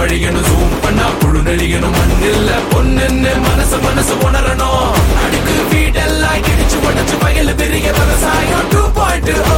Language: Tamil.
வழியணும் ஜூம் பண்ணா புழு நெளியணும் மண்ணில்ல பொண்ணுன்னு மனசு உணரணும் அடுக்கு வீடெல்லாம் இடிச்சு உடச்சு வயல் பெரிய விவசாயம் 2.0